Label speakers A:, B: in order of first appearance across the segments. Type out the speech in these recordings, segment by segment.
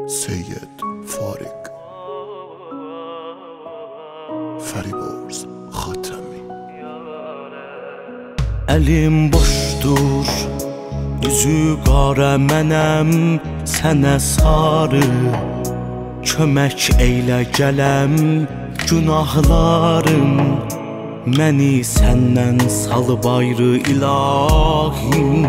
A: Seyyed Fariq Fariborz Xatəmi.
B: Əlim boşdur, üzü qara mənəm, sənə sarı kömək eylə gələm, günahlarım məni səndən salıb ayrı ilahim,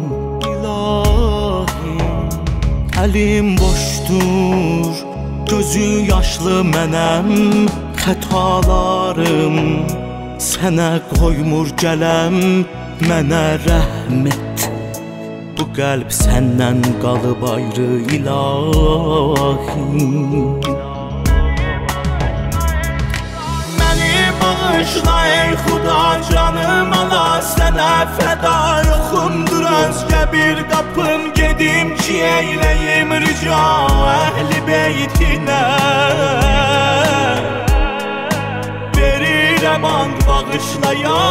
B: ilahim. Əlim boşdur, gözü yaşlı mənəm, xətalarım sənə qoymur gələm, mənə rəhm et. Bu qəlb səndən qalıb ayrı ilahim. Bağışla ey Xuda, canım ala sənə fəda, yoxumdur özgə bir qapım, gedim ki eyləyim rica əhli beytinə. Verirəm and, bağışla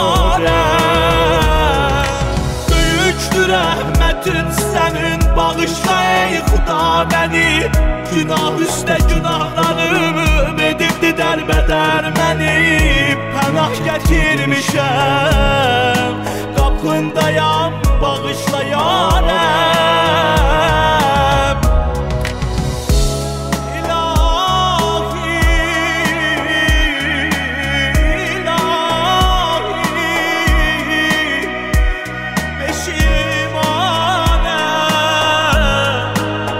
B: yarəm, böyükdür rəhmətin sənin, bağışla ey Xuda məni, günah üstə günahlarım edibdi dərbədər məni. Pənah gətirmişəm, qapındayam, bağışla yarəm. İlahi, ilahi, peşimanəm,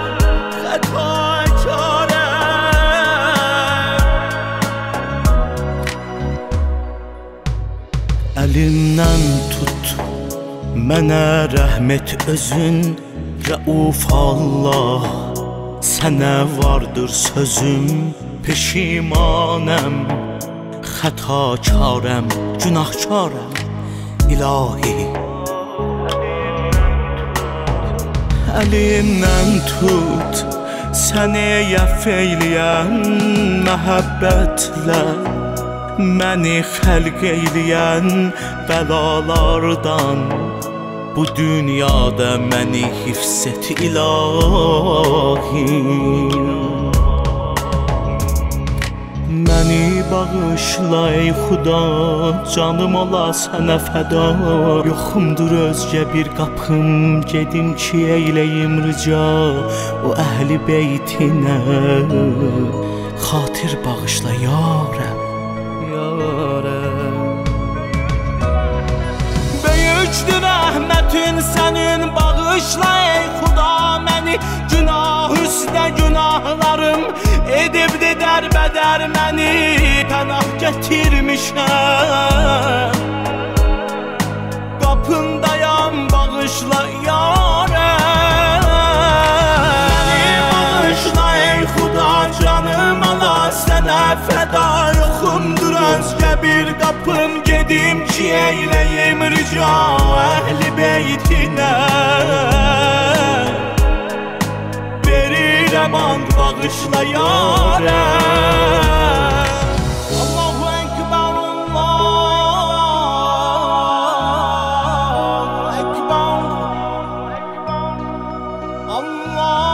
B: əlimdən tut, mənə rəhmət özün, Rəuf Allah, sənə vardır sözüm, peşimanəm, xətakarəm, günahkarəm, ilahi. Əlimdən tut, səni əff eyləyən məhəbbətlə, məni xəlq eyləyən bəlalardan, bu dünyada məni hifz et ilahim. Məni bağışla ey Xuda, canım ola sənə fəda, yoxumdur özgə bir qapım, gedim ki eyləyim rica o əhli beytinə. Xatir bağışla yarəm, böyükdür rəhmətin sənin, bağışla ey Xuda məni, günah üstə günahlarım edibdi dərbədər məni. Pənah gətirmişəm, qapındayam, bağışla yarəm. Məni bağışla ey Xuda, canım ala sənə fəda, yoxumdur özgə bir qapım, gedim ki eyləyim rica əhli beytinə. Verirəm and, bağışla yarəm. Allahu Ekber, Allahu Ekber, Allah.